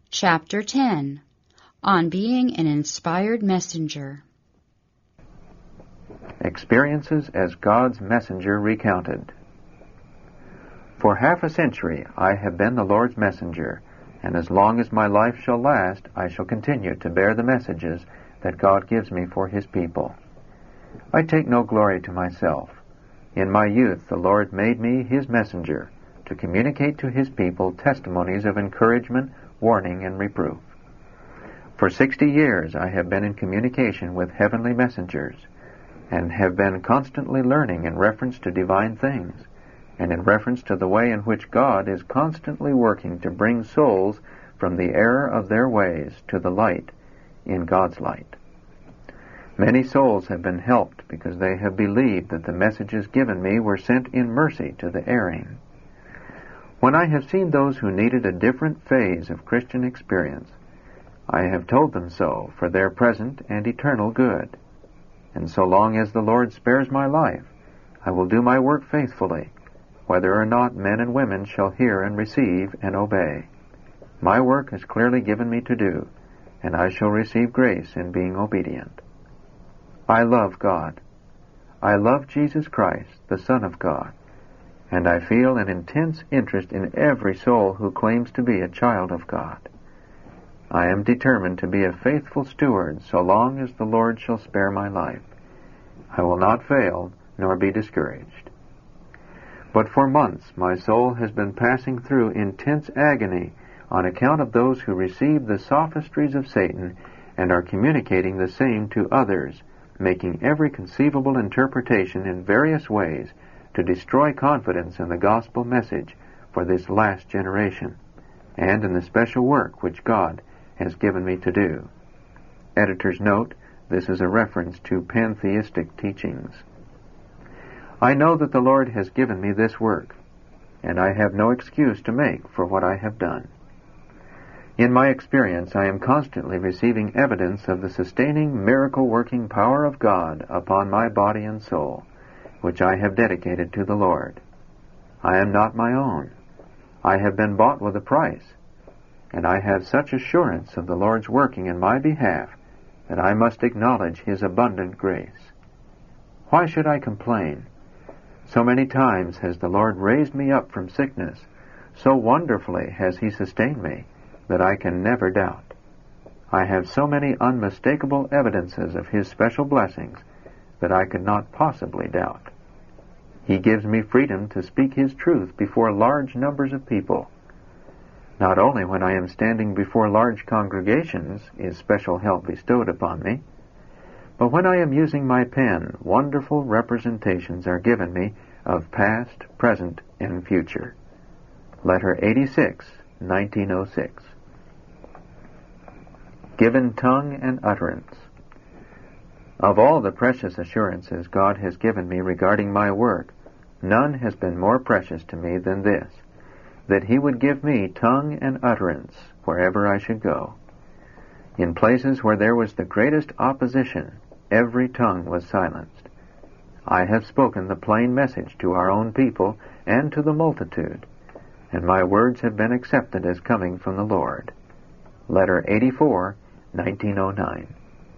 Chapter 10. On Being an Inspired Messenger. Experiences as God's Messenger Recounted. For half a century I have been the Lord's messenger, and as long as my life shall last, I shall continue to bear the messages that God gives me for His people. I take no glory to myself. In my youth the Lord made me His messenger, to communicate to His people testimonies of encouragement, warning, and reproof. For 60 years I have been in communication with heavenly messengers, and have been constantly learning in reference to divine things, and in reference to the way in which God is constantly working to bring souls from the error of their ways to the light in God's light. Many souls have been helped because they have believed that the messages given me were sent in mercy to the erring. When I have seen those who needed a different phase of Christian experience, I have told them so for their present and eternal good. And so long as the Lord spares my life, I will do my work faithfully, whether or not men and women shall hear and receive and obey. My work is clearly given me to do, and I shall receive grace in being obedient. I love God. I love Jesus Christ, the Son of God, and I feel an intense interest in every soul who claims to be a child of God. I am determined to be a faithful steward so long as the Lord shall spare my life. I will not fail nor be discouraged. But for months my soul has been passing through intense agony on account of those who receive the sophistries of Satan and are communicating the same to others, making every conceivable interpretation in various ways to destroy confidence in the gospel message for this last generation, and in the special work which God has given me to do. Editor's note, this is a reference to pantheistic teachings. I know that the Lord has given me this work, and I have no excuse to make for what I have done. In my experience, I am constantly receiving evidence of the sustaining, miracle-working power of God upon my body and soul, which I have dedicated to the Lord. I am not my own. I have been bought with a price, and I have such assurance of the Lord's working in my behalf that I must acknowledge His abundant grace. Why should I complain? So many times has the Lord raised me up from sickness, so wonderfully has He sustained me, that I can never doubt. I have so many unmistakable evidences of His special blessings that I could not possibly doubt. He gives me freedom to speak His truth before large numbers of people. Not only when I am standing before large congregations is special help bestowed upon me, but when I am using my pen, wonderful representations are given me of past, present, and future. Letter 86, 1906. Given tongue and utterance. Of all the precious assurances God has given me regarding my work, none has been more precious to me than this, that He would give me tongue and utterance wherever I should go. In places where there was the greatest opposition, every tongue was silenced. I have spoken the plain message to our own people and to the multitude, and my words have been accepted as coming from the Lord. Letter 84, 1909.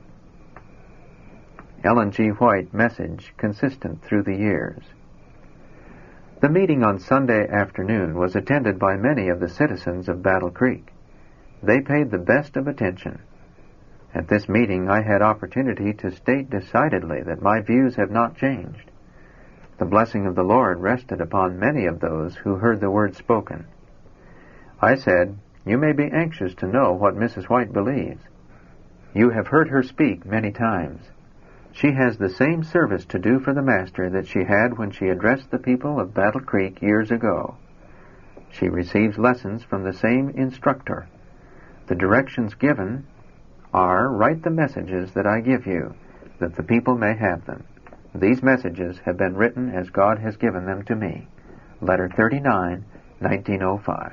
Ellen G. White message consistent through the years. The meeting on Sunday afternoon was attended by many of the citizens of Battle Creek. They paid the best of attention. At this meeting I had opportunity to state decidedly that my views have not changed. The blessing of the Lord rested upon many of those who heard the word spoken. I said, "You may be anxious to know what Mrs. White believes. You have heard her speak many times. She has the same service to do for the Master that she had when she addressed the people of Battle Creek years ago. She receives lessons from the same instructor. The directions given are, write the messages that I give you, that the people may have them. These messages have been written as God has given them to me." Letter 39, 1905.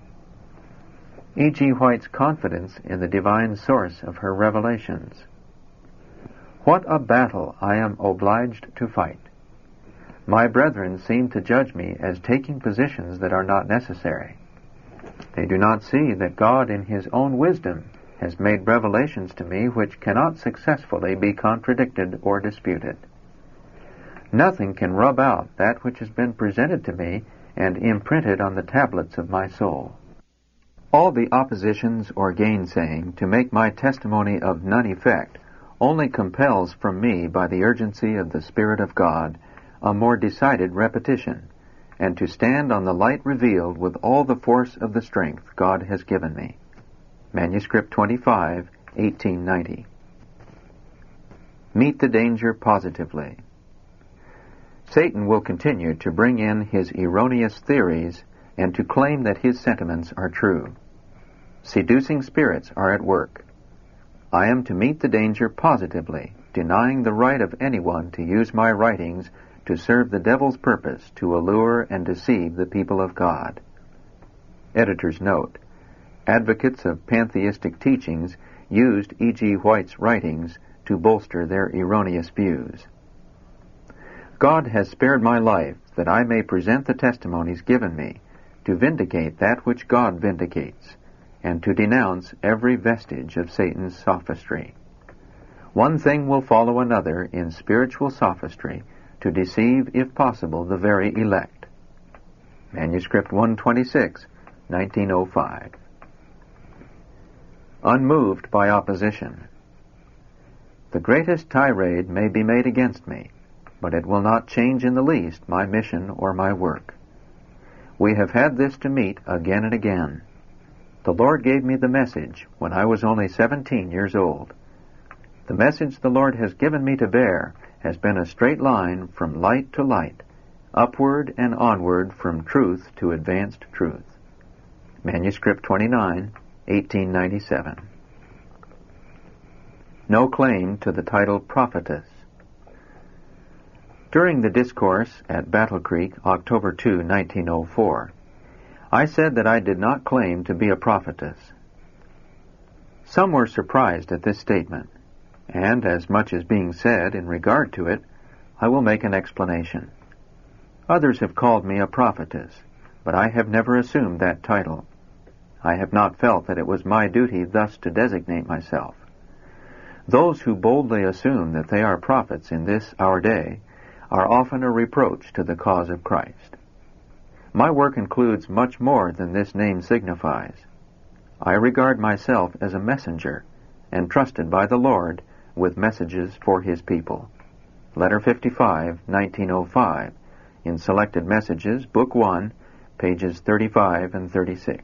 E. G. White's confidence in the divine source of her revelations. What a battle I am obliged to fight. My brethren seem to judge me as taking positions that are not necessary. They do not see that God in His own wisdom has made revelations to me which cannot successfully be contradicted or disputed. Nothing can rub out that which has been presented to me and imprinted on the tablets of my soul. All the oppositions or gainsaying to make my testimony of none effect only compels from me, by the urgency of the Spirit of God, a more decided repetition, and to stand on the light revealed with all the force of the strength God has given me. Manuscript 25, 1890. Meet the danger positively. Satan will continue to bring in his erroneous theories and to claim that his sentiments are true. Seducing spirits are at work. I am to meet the danger positively, denying the right of anyone to use my writings to serve the devil's purpose to allure and deceive the people of God. Editor's note: advocates of pantheistic teachings used E.G. White's writings to bolster their erroneous views. God has spared my life that I may present the testimonies given me, to vindicate that which God vindicates, and to denounce every vestige of Satan's sophistry. One thing will follow another in spiritual sophistry, to deceive, if possible, the very elect. Manuscript 126, 1905. Unmoved by opposition. The greatest tirade may be made against me, but it will not change in the least my mission or my work. We have had this to meet again and again. The Lord gave me the message when I was only 17 years old. The message the Lord has given me to bear has been a straight line from light to light, upward and onward from truth to advanced truth. Manuscript 29, 1897. No claim to the title prophetess. During the discourse at Battle Creek, October 2, 1904, I said that I did not claim to be a prophetess. Some were surprised at this statement, and as much as being said in regard to it, I will make an explanation. Others have called me a prophetess, but I have never assumed that title. I have not felt that it was my duty thus to designate myself. Those who boldly assume that they are prophets in this our day are often a reproach to the cause of Christ. My work includes much more than this name signifies. I regard myself as a messenger, entrusted by the Lord with messages for His people. Letter 55, 1905, in Selected Messages, Book 1, pages 35 and 36.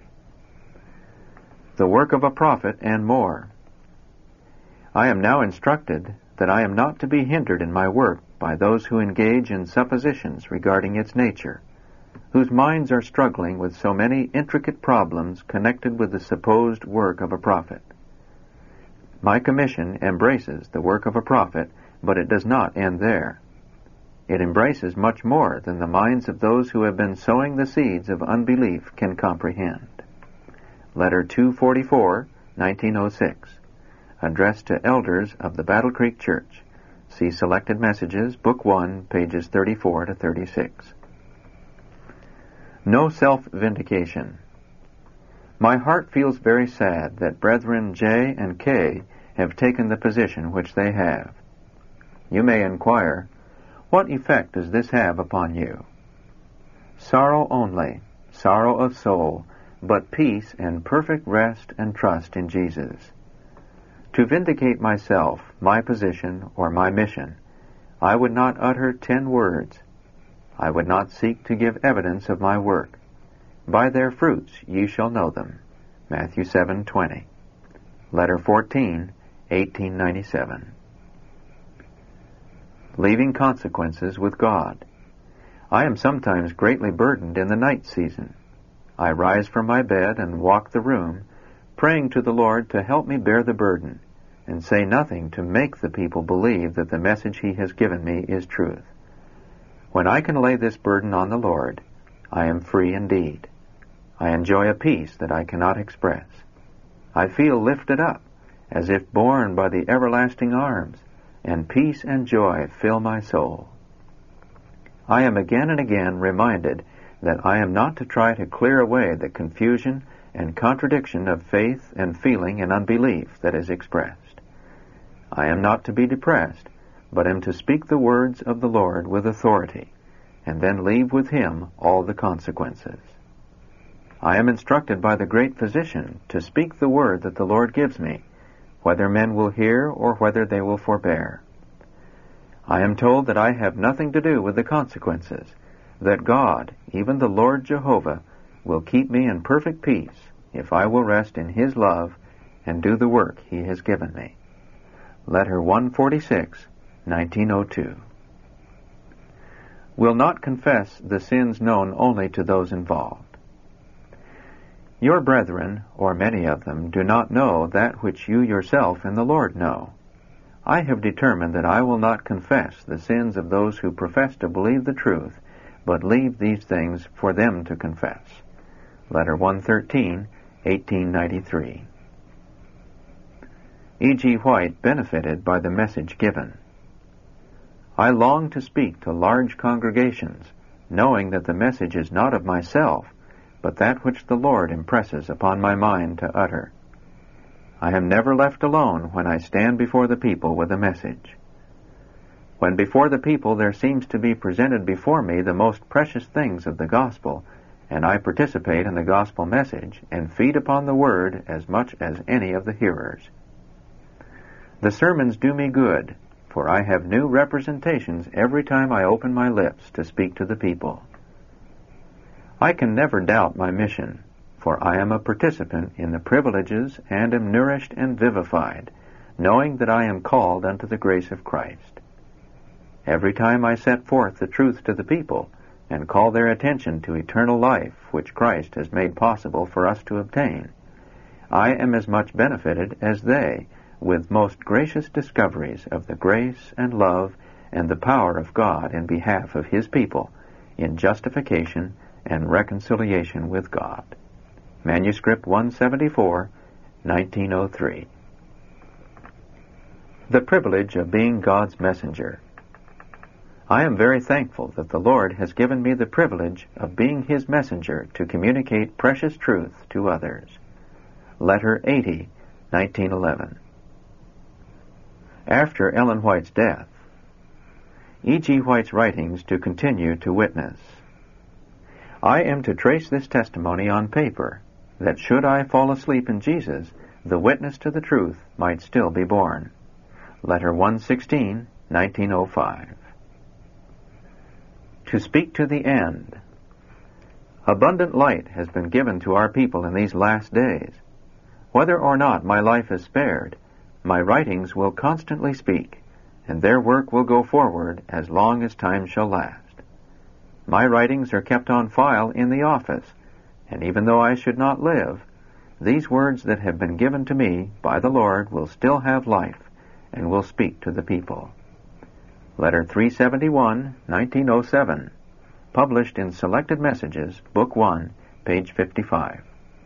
The work of a prophet and more. I am now instructed that I am not to be hindered in my work by those who engage in suppositions regarding its nature, whose minds are struggling with so many intricate problems connected with the supposed work of a prophet. My commission embraces the work of a prophet, but it does not end there. It embraces much more than the minds of those who have been sowing the seeds of unbelief can comprehend. Letter 244, 1906, addressed to elders of the Battle Creek Church. See Selected Messages, Book 1, pages 34 to 36. No self-vindication. My heart feels very sad that Brethren J and K have taken the position which they have. You may inquire, what effect does this have upon you? Sorrow only, sorrow of soul, but peace and perfect rest and trust in Jesus. To vindicate myself, my position, or my mission, I would not utter 10 words. I would not seek to give evidence of my work. By their fruits ye shall know them. Matthew 7:20. Letter 14, 1897. Leaving consequences with God. I am sometimes greatly burdened in the night season. I rise from my bed and walk the room, praying to the Lord to help me bear the burden, and say nothing to make the people believe that the message He has given me is truth. When I can lay this burden on the Lord, I am free indeed. I enjoy a peace that I cannot express. I feel lifted up, as if borne by the everlasting arms, and peace and joy fill my soul. I am again and again reminded that I am not to try to clear away the confusion and contradiction of faith and feeling and unbelief that is expressed. I am not to be depressed, but am to speak the words of the Lord with authority, and then leave with Him all the consequences. I am instructed by the great Physician to speak the word that the Lord gives me, whether men will hear or whether they will forbear. I am told that I have nothing to do with the consequences, that God, even the Lord Jehovah, will keep me in perfect peace if I will rest in His love and do the work He has given me. Letter 146, 1902. Will not confess the sins known only to those involved. Your brethren, or many of them, do not know that which you yourself and the Lord know. I have determined that I will not confess the sins of those who profess to believe the truth, but leave these things for them to confess. Letter 113, 1893. E.G. White benefited by the message given. I long to speak to large congregations, knowing that the message is not of myself, but that which the Lord impresses upon my mind to utter. I am never left alone when I stand before the people with a message. When before the people there seems to be presented before me the most precious things of the gospel, and I participate in the gospel message and feed upon the word as much as any of the hearers. The sermons do me good, for I have new representations every time I open my lips to speak to the people. I can never doubt my mission, for I am a participant in the privileges and am nourished and vivified, knowing that I am called unto the grace of Christ. Every time I set forth the truth to the people and call their attention to eternal life which Christ has made possible for us to obtain, I am as much benefited as they with most gracious discoveries of the grace and love and the power of God in behalf of His people in justification and reconciliation with God. Manuscript 174, 1903. The privilege of being God's messenger. I am very thankful that the Lord has given me the privilege of being His messenger to communicate precious truth to others. Letter 80, 1911. After Ellen White's death, E.G. White's writings to continue to witness. I am to trace this testimony on paper, that should I fall asleep in Jesus, the witness to the truth might still be borne. Letter 116, 1905. To speak to the end. Abundant light has been given to our people in these last days. Whether or not my life is spared, my writings will constantly speak, and their work will go forward as long as time shall last. My writings are kept on file in the office, and even though I should not live, these words that have been given to me by the Lord will still have life and will speak to the people. Letter 371, 1907, published in Selected Messages, Book 1, page 55.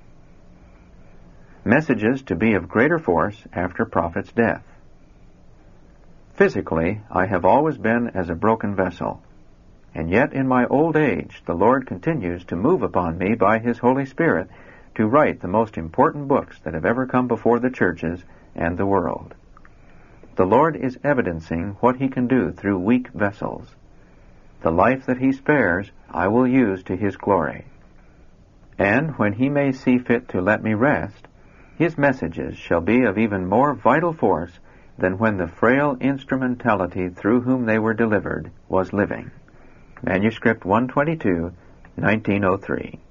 Messages to be of greater force after Prophet's death. Physically, I have always been as a broken vessel, and yet in my old age the Lord continues to move upon me by His Holy Spirit to write the most important books that have ever come before the churches and the world. The Lord is evidencing what He can do through weak vessels. The life that He spares I will use to His glory. And when He may see fit to let me rest, His messages shall be of even more vital force than when the frail instrumentality through whom they were delivered was living. Manuscript 122, 1903.